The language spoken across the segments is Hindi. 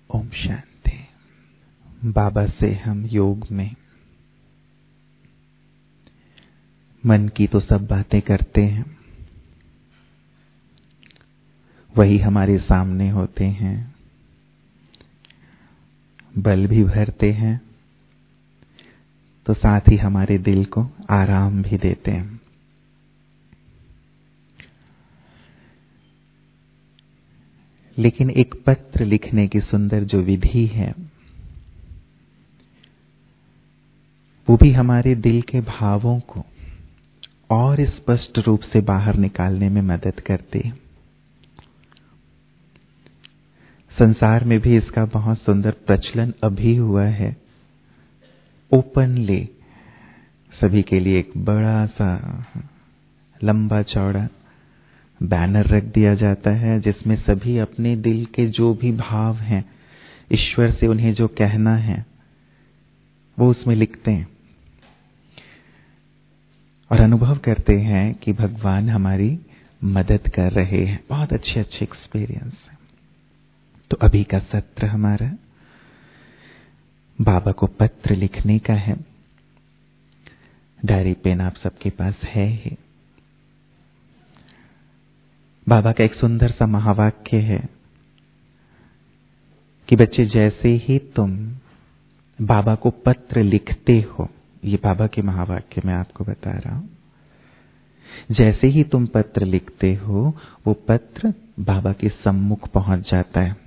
ओम शांति। बाबा से हम योग में मन की तो सब बातें करते हैं, वही हमारे सामने होते हैं, बल भी भरते हैं तो साथ ही हमारे दिल को आराम भी देते हैं। लेकिन एक पत्र लिखने की सुंदर जो विधि है, वो भी हमारे दिल के भावों को और स्पष्ट रूप से बाहर निकालने में मदद करती है। संसार में भी इसका बहुत सुंदर प्रचलन अभी हुआ है। ओपनली सभी के लिए एक बड़ा सा लंबा चौड़ा बैनर रख दिया जाता है, जिसमें सभी अपने दिल के जो भी भाव हैं, ईश्वर से उन्हें जो कहना है, वो उसमें लिखते हैं और अनुभव करते हैं कि भगवान हमारी मदद कर रहे हैं। बहुत अच्छे अच्छे एक्सपीरियंस है। तो अभी का सत्र हमारा बाबा को पत्र लिखने का है। डायरी पेन आप सबके पास है ही। बाबा का एक सुंदर सा महावाक्य है कि बच्चे, जैसे ही तुम बाबा को पत्र लिखते हो, ये बाबा के महावाक्य मैं आपको बता रहा हूं, जैसे ही तुम पत्र लिखते हो वो पत्र बाबा के सम्मुख पहुंच जाता है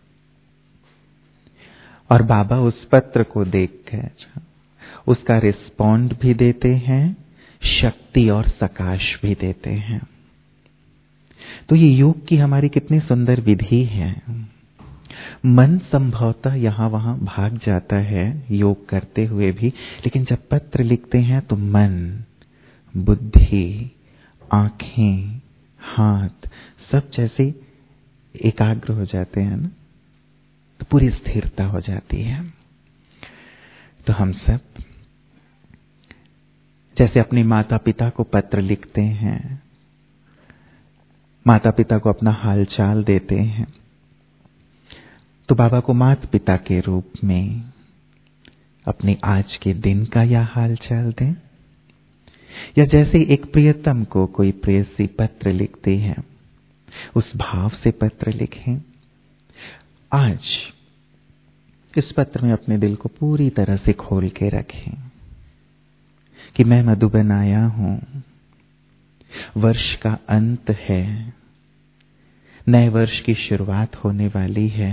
और बाबा उस पत्र को देखकर उसका रिस्पॉन्ड भी देते हैं, शक्ति और सकाश भी देते हैं। तो ये योग की हमारी कितनी सुंदर विधि है। मन संभवतः यहां वहां भाग जाता है योग करते हुए भी, लेकिन जब पत्र लिखते हैं तो मन, बुद्धि, आंखें, हाथ सब जैसे एकाग्र हो जाते हैं ना, तो पूरी स्थिरता हो जाती है। तो हम सब जैसे अपने माता पिता को पत्र लिखते हैं, माता पिता को अपना हालचाल देते हैं, तो बाबा को माता पिता के रूप में अपने आज के दिन का या हालचाल दें, या जैसे एक प्रियतम को कोई प्रेयसी पत्र लिखती है, उस भाव से पत्र लिखें। आज इस पत्र में अपने दिल को पूरी तरह से खोल के रखें कि मैं मधुबन आया हूं, वर्ष का अंत है, नए वर्ष की शुरुआत होने वाली है,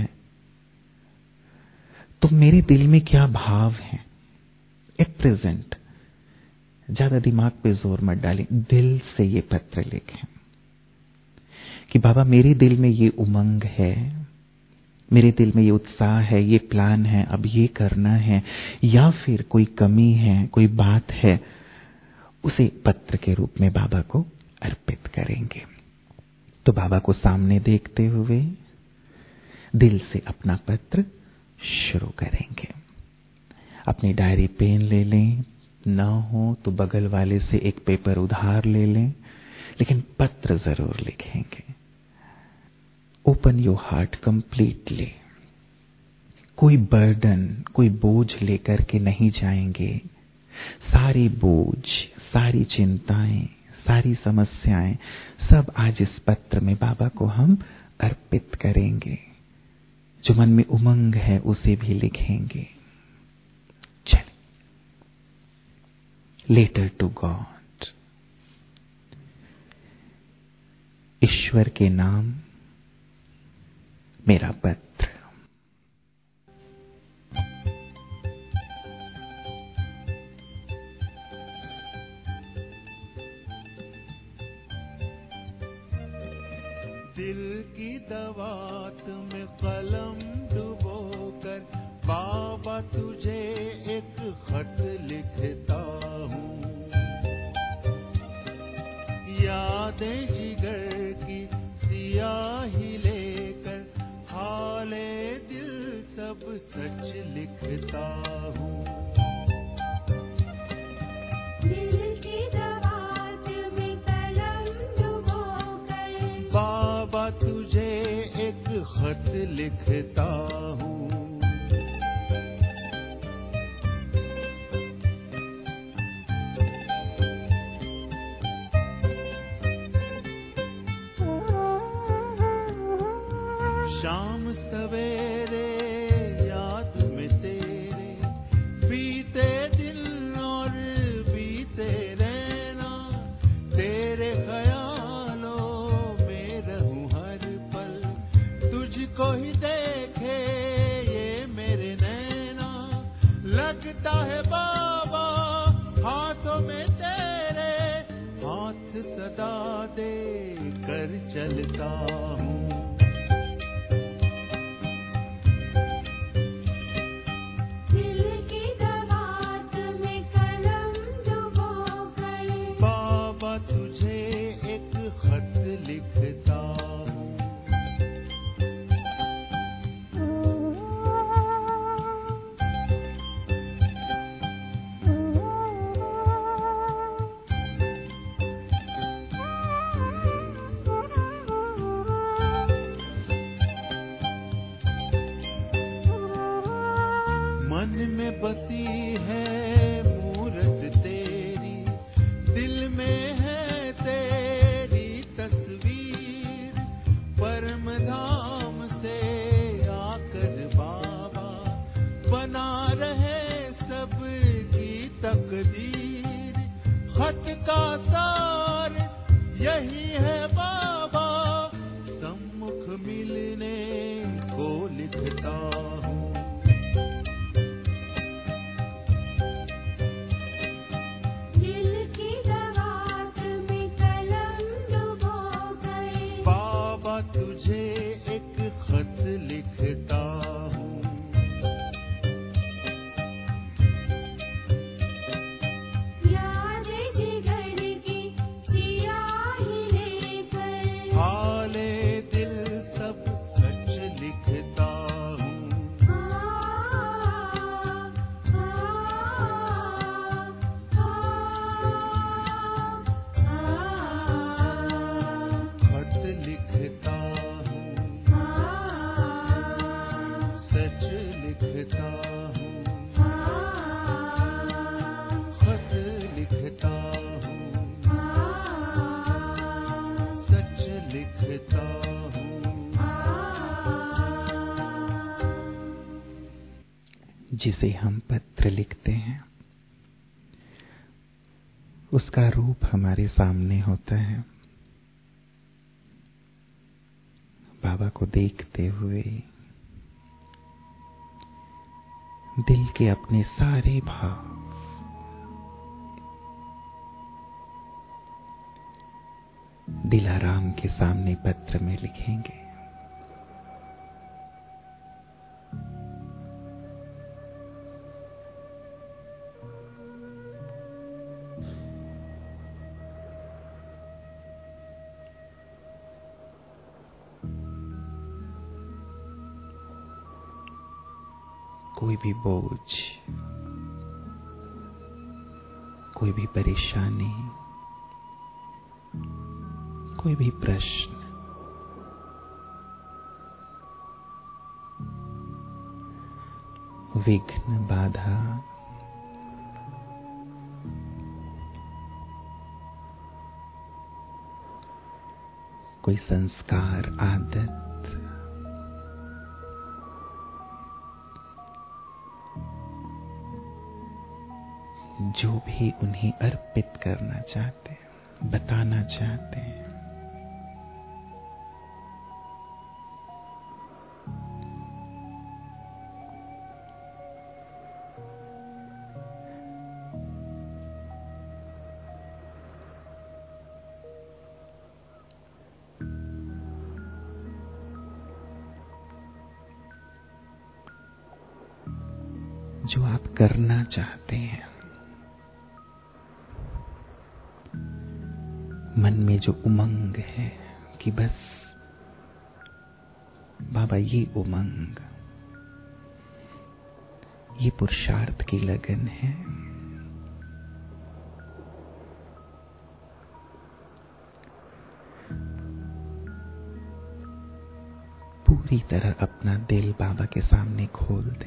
तो मेरे दिल में क्या भाव है एट प्रेजेंट। ज्यादा दिमाग पे जोर मत डालें, दिल से ये पत्र लिखें कि बाबा मेरे दिल में ये उमंग है, मेरे दिल में ये उत्साह है, ये प्लान है, अब ये करना है, या फिर कोई कमी है, कोई बात है, उसे पत्र के रूप में बाबा को अर्पित करेंगे। तो बाबा को सामने देखते हुए दिल से अपना पत्र शुरू करेंगे। अपनी डायरी पेन ले लें, ना हो तो बगल वाले से एक पेपर उधार ले लें, लेकिन पत्र जरूर लिखेंगे। Open your heart completely. कोई बर्डन, कोई बोझ लेकर के नहीं जाएंगे। सारी बोझ, सारी चिंताएं, सारी समस्याएं सब आज इस पत्र में बाबा को हम अर्पित करेंगे। जो मन में उमंग है उसे भी लिखेंगे। चलिए, लेटर टू गॉड। ईश्वर के नाम मेरा पत्र। दिल की दवात में कलम डुबोकर बाबा तुझे एक खत लिखता हूँ। यादें जिगर की सियाही लेकर हाल सवेरे याद में तेरे बीते दिन और बीते रहना, तेरे ख्यालों में रहूं हर पल, तुझको ही देखे ये मेरे नैना। लगता है बाबा हाथों में तेरे, हाथ सदा दे कर चलता हूँ। बाबा तुझे एक खत लिखता हूँ। मन में बसी है मूरत तेरी, दिल में है तेरी तस्वीर, परम धाम से आकर बाबा बना रहे सबकी तकदीर। खत का सार यही है बाबा, सम्मुख मिलने को लिखता हूँ। बाबा तुझे एक खत लिखता हूँ। यादें जिगर की सियाही लेकर, हाले दिल सब सच लिखता हूँ। खत लिखता हूँ, सच लिखता हूँ। खत लिखता हूँ, सच लिखता हूँ। जिसे हम पत्र लिखते हैं उसका रूप हमारे सामने होता है। बाबा को देखते हुए दिल के अपने सारे भाव दिलाराम के सामने पत्र में लिखेंगे। कोई भी बोझ, कोई भी परेशानी, कोई भी प्रश्न, विघ्न, बाधा, कोई संस्कार, आदत, जो भी उन्हें अर्पित करना चाहते हैं, बताना चाहते हैं, जो आप करना चाहते हैं, मन में जो उमंग है कि बस बाबा ये उमंग, ये पुरुषार्थ की लगन है। पूरी तरह अपना दिल बाबा के सामने खोल दें।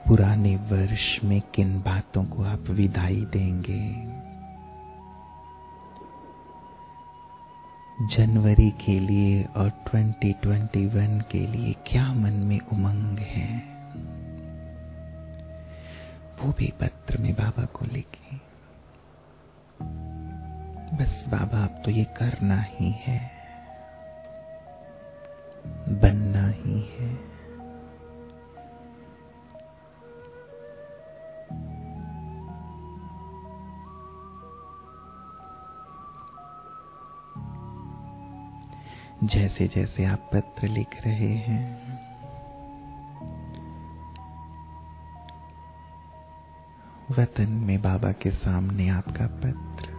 पुराने वर्ष में किन बातों को आप विदाई देंगे? जनवरी के लिए और 2021 के लिए क्या मन में उमंग है, वो भी पत्र में बाबा को लिखें। बस बाबा, अब तो ये करना ही है, बनना ही है। जैसे जैसे आप पत्र लिख रहे हैं, वतन में बाबा के सामने आपका पत्र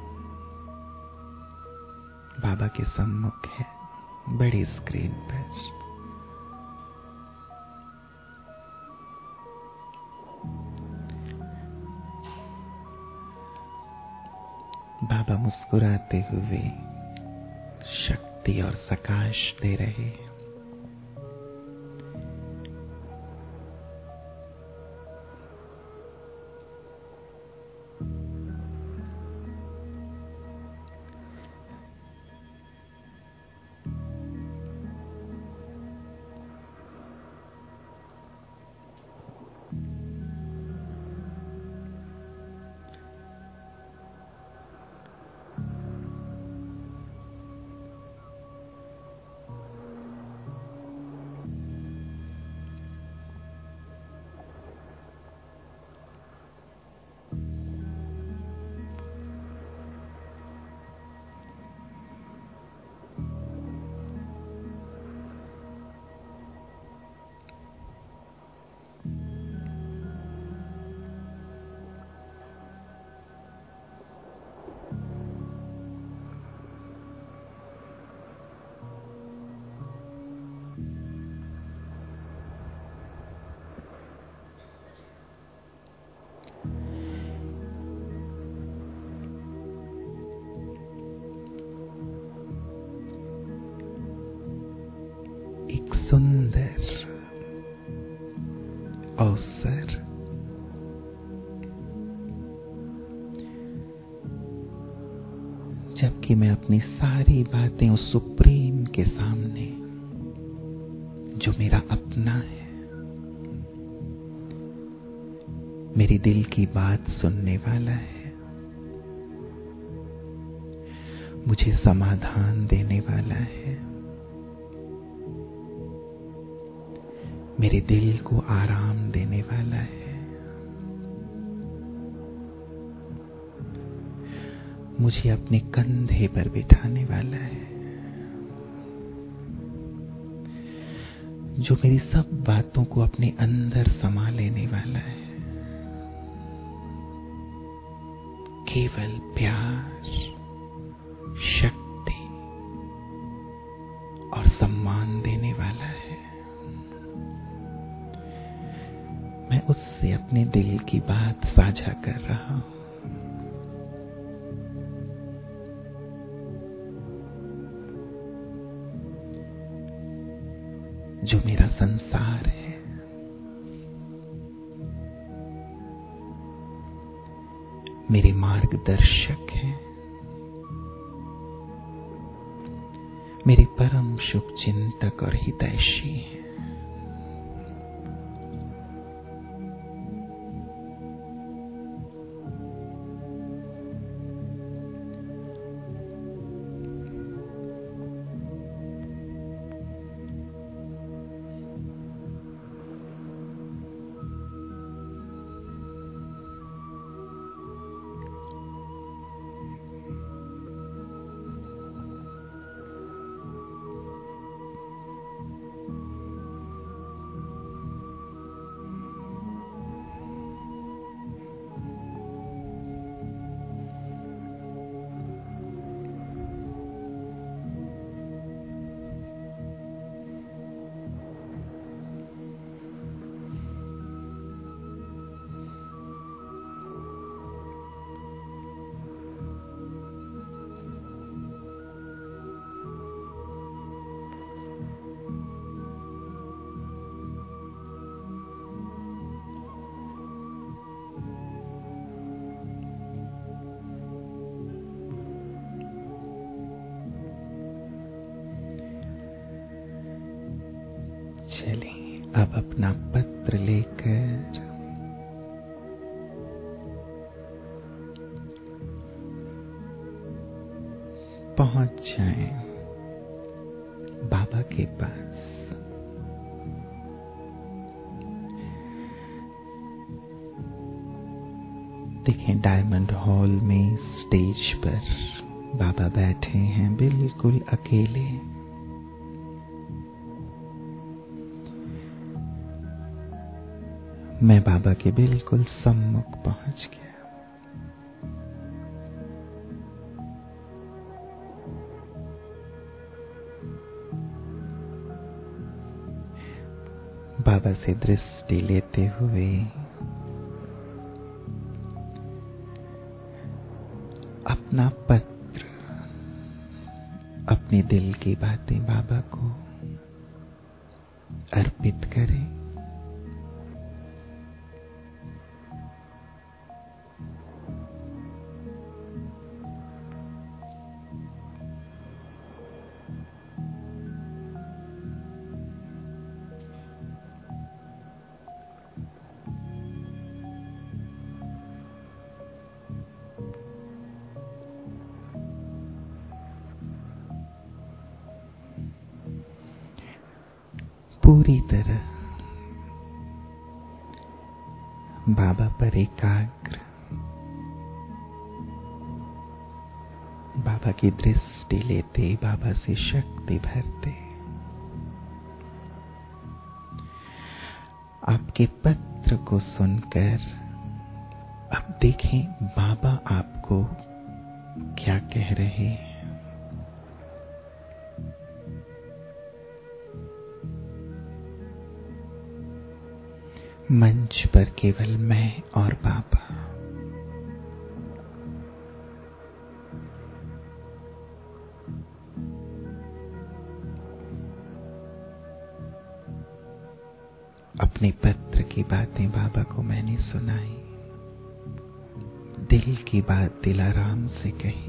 बाबा के सम्मुख है, बड़ी स्क्रीन पर। बाबा मुस्कुराते हुए शक्ति और प्रकाश दे रहे हैं। सुंदर अवसर जबकि मैं अपनी सारी बातें उस सुप्रीम के सामने, जो मेरा अपना है, मेरी दिल की बात सुनने वाला है, मुझे समाधान देने वाला है, मेरे दिल को आराम देने वाला है, मुझे अपने कंधे पर बिठाने वाला है, जो मेरी सब बातों को अपने अंदर समा लेने वाला है, केवल प्यार, शक्ति और सम्मान देने वाला है। मैं उससे अपने दिल की बात साझा कर रहा हूं। जो मेरा संसार है, मेरे मार्गदर्शक हैं, मेरे परम शुभ चिंतक और हितैषी हैं। अब अपना पत्र लेकर पहुंच जाएं बाबा के पास। देखें, डायमंड हॉल में स्टेज पर बाबा बैठे हैं बिल्कुल अकेले। मैं बाबा के बिल्कुल सम्मुख पहुंच गया। बाबा से दृष्टि लेते हुए अपना पत्र, अपने दिल की बातें बाबा को अर्पित करें। पूरी तरह बाबा पर एकाग्र, बाबा की दृष्टि लेते, बाबा से शक्ति भरते। आपके पत्र को सुनकर अब देखें बाबा आपको क्या कह रहे हैं। मंच पर केवल मैं और बाबा। अपने पत्र की बातें बाबा को मैंने सुनाई, दिल की बात दिल आराम से कही।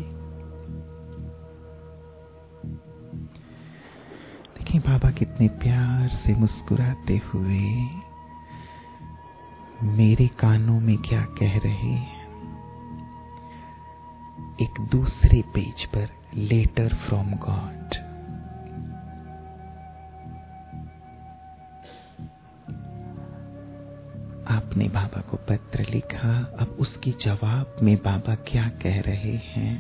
देखिए बाबा कितने प्यार से मुस्कुराते हुए मेरे कानों में क्या कह रहे हैं। एक दूसरे पेज पर लेटर फ्रॉम गॉड। आपने बाबा को पत्र लिखा, अब उसके जवाब में बाबा क्या कह रहे हैं।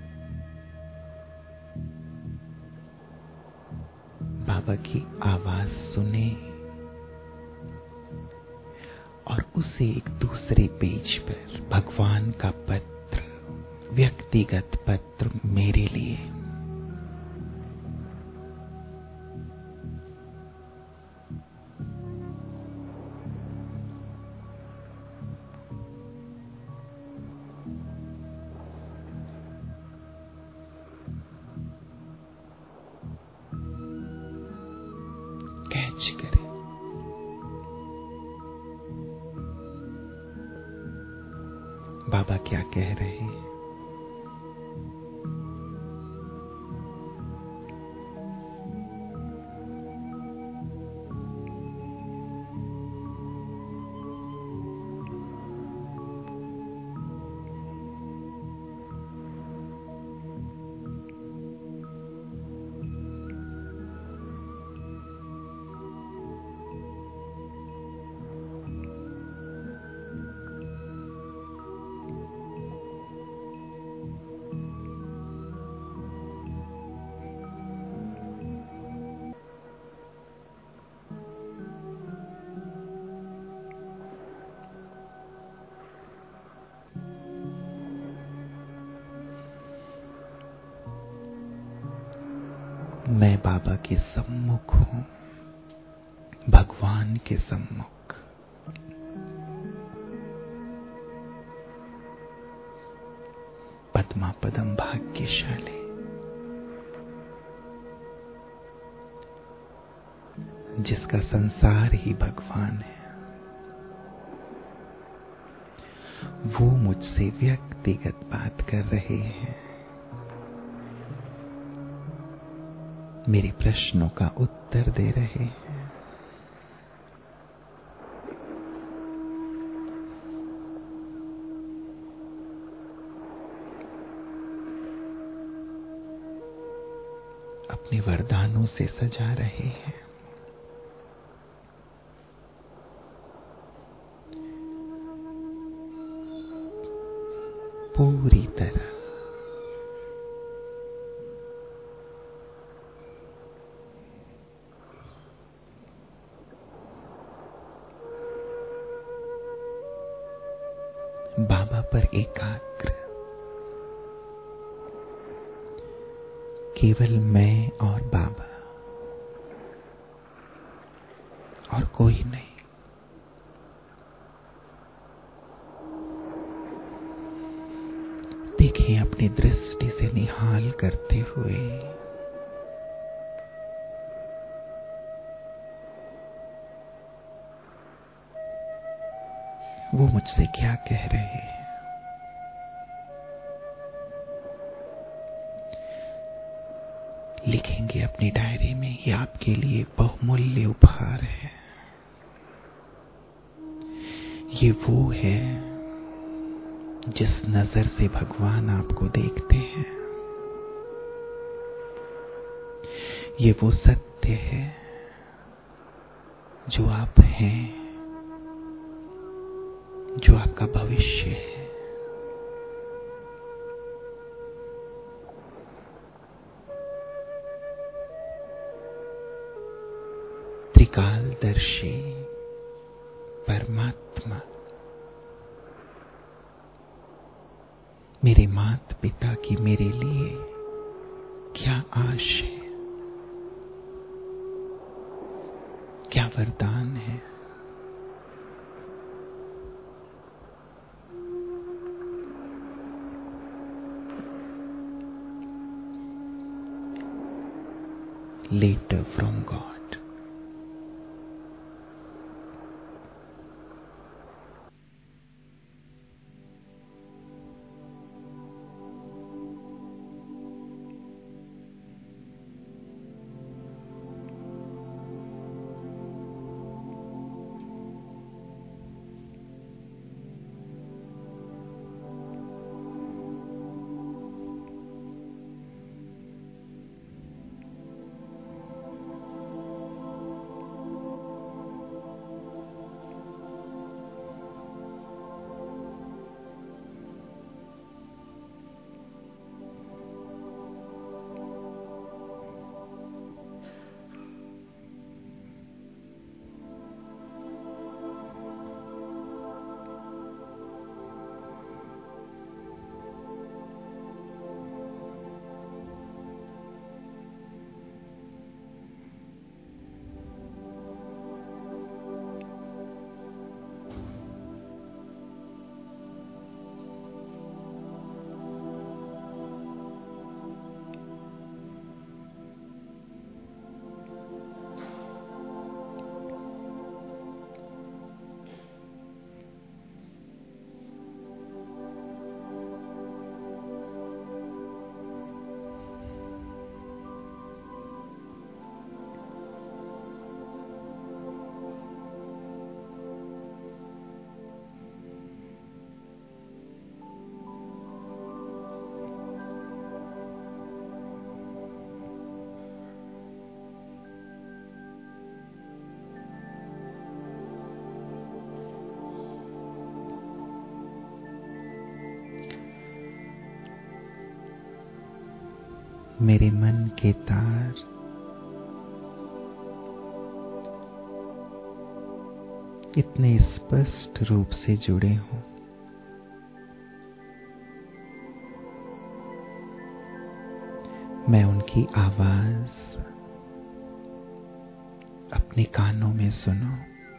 बाबा की आवाज सुने और उसे एक दूसरे पेज पर भगवान का पत्र, व्यक्तिगत पत्र मेरे लिए। कैच करें। बाबा क्या कह रहे हैं। मैं बाबा के सम्मुख हूं, भगवान के सम्मुख। पद्मा पदम भाग्यशाली, जिसका संसार ही भगवान है, वो मुझसे व्यक्तिगत बात कर रहे हैं। मेरे प्रश्नों का उत्तर दे रहे हैं। अपने वरदानों से सजा रहे हैं। पूरी तरह बाबा पर एकाग्र, केवल मैं और बाबा और कोई नहीं। देखें अपनी दृष्टि से निहाल करते हुए वो मुझसे क्या कह रहे हैं। लिखेंगे अपनी डायरी में, ये आपके लिए बहुमूल्य उपहार है। ये वो है जिस नजर से भगवान आपको देखते हैं। ये वो सत्य है जो आप हैं, जो आपका भविष्य है। त्रिकालदर्शी परमात्मा मेरे माता पिता की मेरे लिए क्या आश है, क्या वरदान है। Later from God. मेरे मन के तार इतने स्पष्ट रूप से जुड़े हों, मैं उनकी आवाज अपने कानों में सुनूं।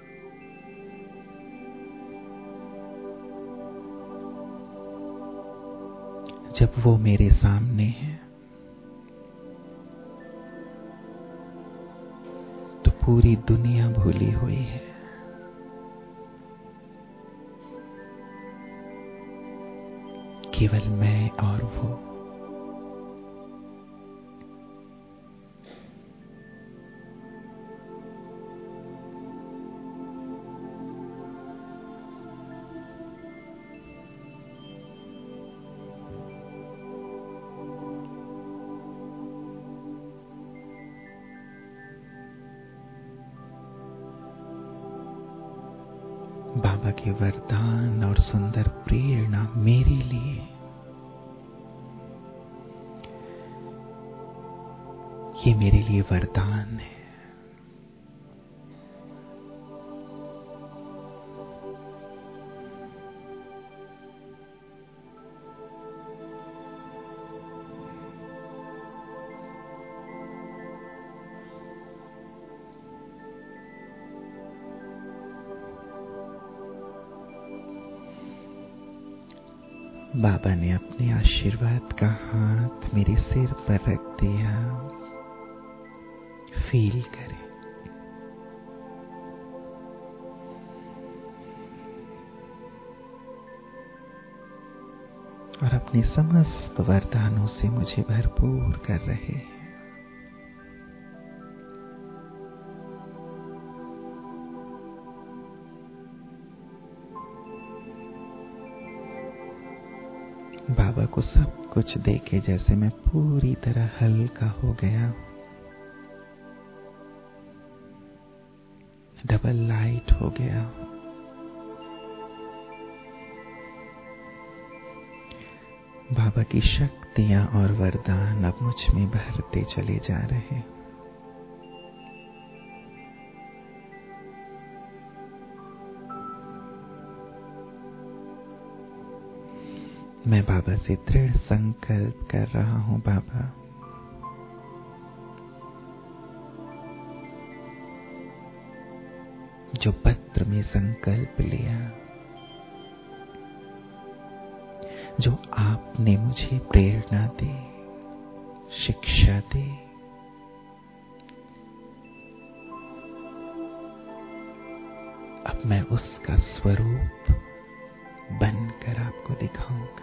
जब वो मेरे सामने है तो पूरी दुनिया भूली हुई है। केवल मैं और वो। बाबा के वरदान और सुंदर प्रेरणा मेरे लिए, ये मेरे लिए वरदान है। बाबा ने अपने आशीर्वाद का हाथ मेरे सिर पर रख दिया। फील करें। और अपने समस्त वरदानों से मुझे भरपूर कर रहे हैं। बाबा को सब कुछ देके जैसे मैं पूरी तरह हल्का हो गया, डबल लाइट हो गया। बाबा की शक्तियां और वरदान अब मुझ में भरते चले जा रहे हैं। मैं बाबा से दृढ़ संकल्प कर रहा हूं, बाबा जो पत्र में संकल्प लिया, जो आपने मुझे प्रेरणा दी, शिक्षा दी, अब मैं उसका स्वरूप बनकर आपको दिखाऊंगा।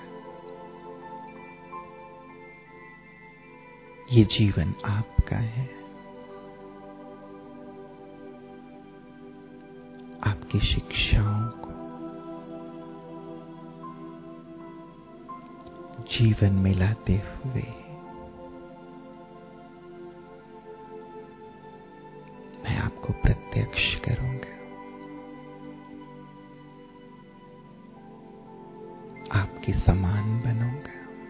ये जीवन आपका है, आपकी शिक्षाओं को जीवन में लाते हुए मैं आपको प्रत्यक्ष करूंगा, आपके समान बनूंगा।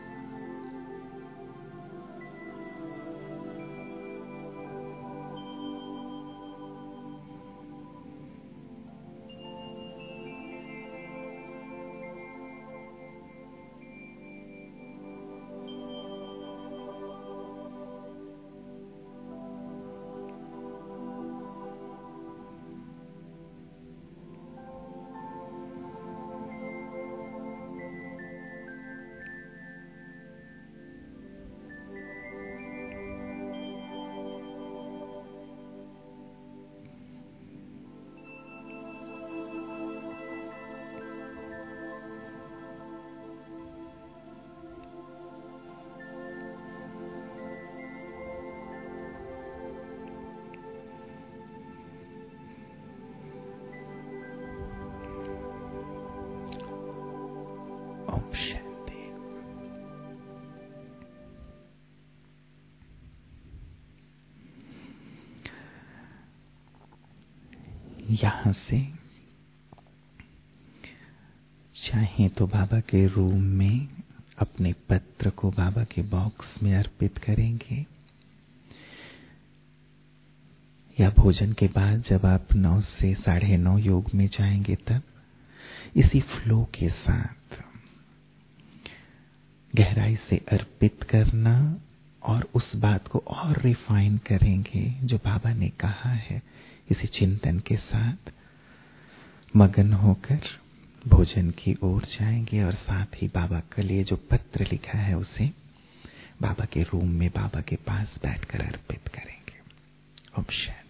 यहां से चाहे तो बाबा के रूम में अपने पत्र को बाबा के बॉक्स में अर्पित करेंगे, या भोजन के बाद जब आप 9 से 9:30 योग में जाएंगे तब इसी फ्लो के साथ गहराई से अर्पित करना और उस बात को और रिफाइन करेंगे जो बाबा ने कहा है। इसी चिंतन के साथ मगन होकर भोजन की ओर जाएंगे और साथ ही बाबा के लिए जो पत्र लिखा है उसे बाबा के रूम में बाबा के पास बैठकर अर्पित करेंगे। ओम शांति।